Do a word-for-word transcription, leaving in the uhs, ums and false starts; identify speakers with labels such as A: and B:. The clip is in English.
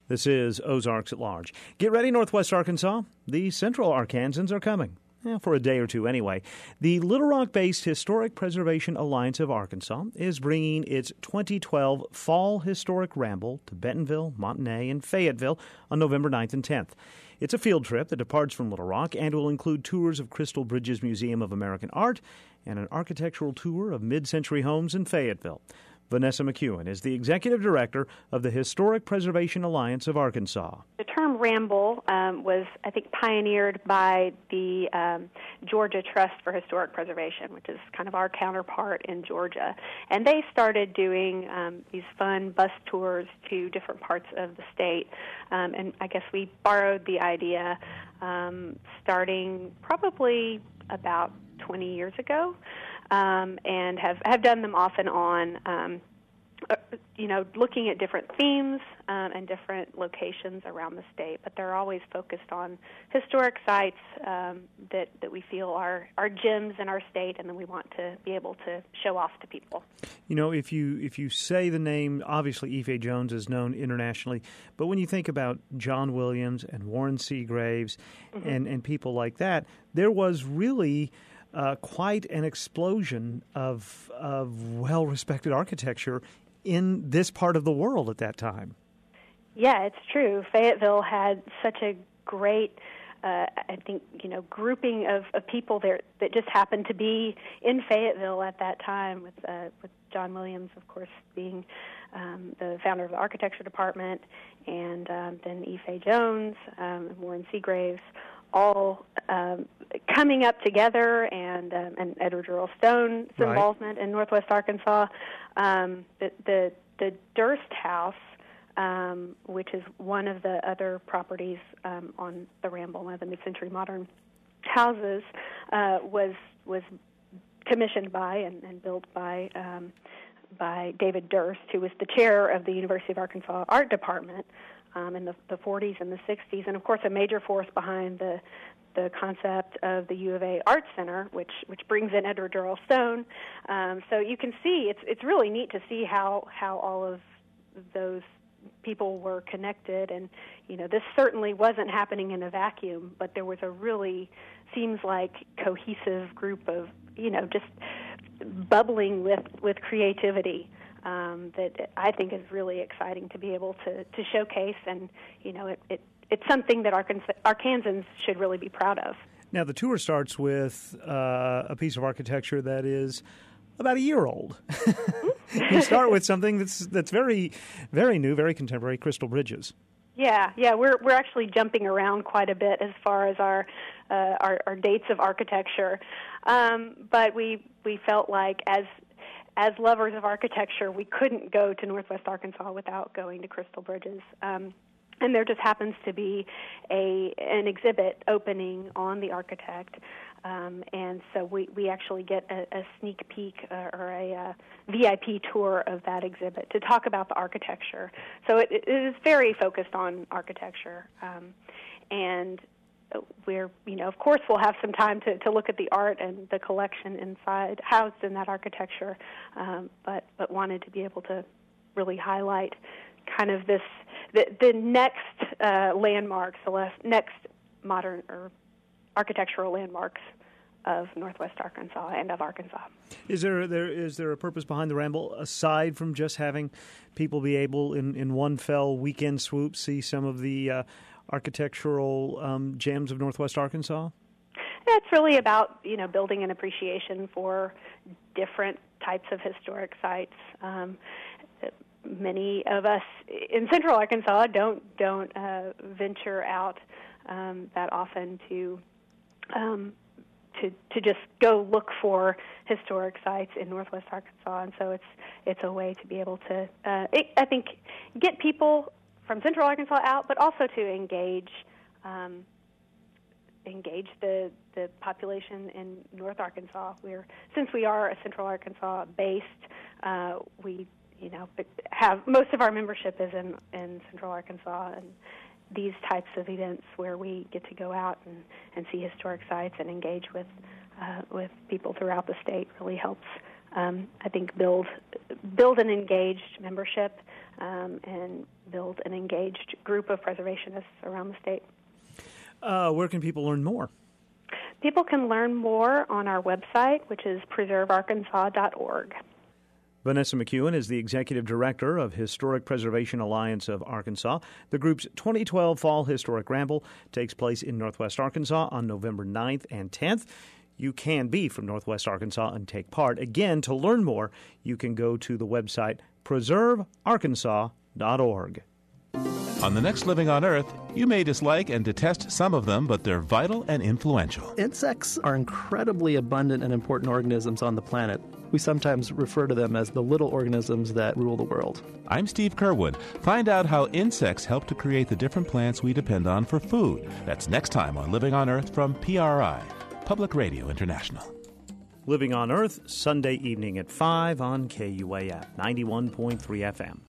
A: This is Ozarks at Large. Get ready, Northwest Arkansas. The Central Arkansans are coming. Eh, for a day or two anyway. The Little Rock-based Historic Preservation Alliance of Arkansas is bringing its twenty twelve Fall Historic Ramble to Bentonville, Montagne, and Fayetteville on November ninth and tenth. It's a field trip that departs from Little Rock and will include tours of Crystal Bridges Museum of American Art and an architectural tour of mid-century homes in Fayetteville. Vanessa McEwen is the executive director of the Historic Preservation Alliance of Arkansas.
B: The term ramble um, was, I think, pioneered by the um, Georgia Trust for Historic Preservation, which is kind of our counterpart in Georgia. And they started doing um, these fun bus tours to different parts of the state. Um, and I guess we borrowed the idea um, starting probably about twenty years ago. Um, and have, have done them off and on, um, uh, you know, looking at different themes um, and different locations around the state. But they're always focused on historic sites um, that, that we feel are, are gems in our state, and then we want to be able to show off to people.
A: You know, if you if you say the name, obviously Ife Jones is known internationally, but when you think about John Williams and Warren C. Graves mm-hmm. and, and people like that, there was really... Uh, quite an explosion of of well-respected architecture in this part of the world at that time.
B: Yeah, it's true. Fayetteville had such a great, uh, I think, you know, grouping of, of people there that just happened to be in Fayetteville at that time, with uh, with John Williams, of course, being um, the founder of the architecture department, and um, then Ife Jones, um, and Warren C. Graves, all um, coming up together, and um, and Edward Earl Stone's
A: right.
B: involvement in Northwest Arkansas. Um, the, the the Durst House, um, which is one of the other properties um, on the Ramble, one of the mid-century modern houses, uh, was was commissioned by and, and built by um, by David Durst, who was the chair of the University of Arkansas Art Department um, in the, the forties and the sixties, and of course a major force behind the the concept of the U of A Art Center, which which brings in Edward Earl Stone. Um, so you can see it's it's really neat to see how how all of those people were connected, and you know this certainly wasn't happening in a vacuum, but there was a really seems like cohesive group of you know just bubbling with with creativity um, that I think is really exciting to be able to to showcase, and you know it. it It's something that Arkans- Arkansans should really be proud of.
A: Now, the tour starts with uh, a piece of architecture that is about a year old. You start with something that's that's very, very new, very contemporary, Crystal Bridges.
B: Yeah, yeah, we're we're actually jumping around quite a bit as far as our uh, our, our dates of architecture, um, but we we felt like as as lovers of architecture, we couldn't go to Northwest Arkansas without going to Crystal Bridges. Um, And there just happens to be a an exhibit opening on the architect, um, and so we, we actually get a, a sneak peek uh, or a uh, V I P tour of that exhibit to talk about the architecture. So it, it is very focused on architecture, um, and we're you know of course we'll have some time to, to look at the art and the collection inside housed in that architecture, um, but but wanted to be able to really highlight kind of this. The, the next uh, landmarks, the last, next modern or architectural landmarks of Northwest Arkansas and of Arkansas.
A: Is there there is there a purpose behind the Ramble aside from just having people be able in, in one fell weekend swoop see some of the uh, architectural um, gems of Northwest Arkansas?
B: It's really about you know building an appreciation for different types of historic sites. Um, Many of us in Central Arkansas don't don't uh, venture out um, that often to um, to to just go look for historic sites in Northwest Arkansas, and so it's it's a way to be able to uh, it, I think get people from Central Arkansas out, but also to engage um, engage the the population in North Arkansas. We're since we are a Central Arkansas based, uh, we. You know, have most of our membership is in, in Central Arkansas, and these types of events where we get to go out and, and see historic sites and engage with uh, with people throughout the state really helps. Um, I think build build an engaged membership um, and build an engaged group of preservationists around the state.
A: Uh, where can people learn more?
B: People can learn more on our website, which is preserve arkansas dot org.
A: Vanessa McEwen is the Executive Director of Historic Preservation Alliance of Arkansas. The group's twenty twelve Fall Historic Ramble takes place in Northwest Arkansas on November ninth and tenth. You can be from Northwest Arkansas and take part. Again, to learn more, you can go to the website preserve arkansas dot org.
C: On the next Living on Earth, you may dislike and detest some of them, but they're vital and influential.
D: Insects are incredibly abundant and important organisms on the planet. We sometimes refer to them as the little organisms that rule the world.
C: I'm Steve Kerwood. Find out how insects help to create the different plants we depend on for food. That's next time on Living on Earth from P R I, Public Radio International.
A: Living on Earth, Sunday evening at five on K U A F, ninety-one point three F M.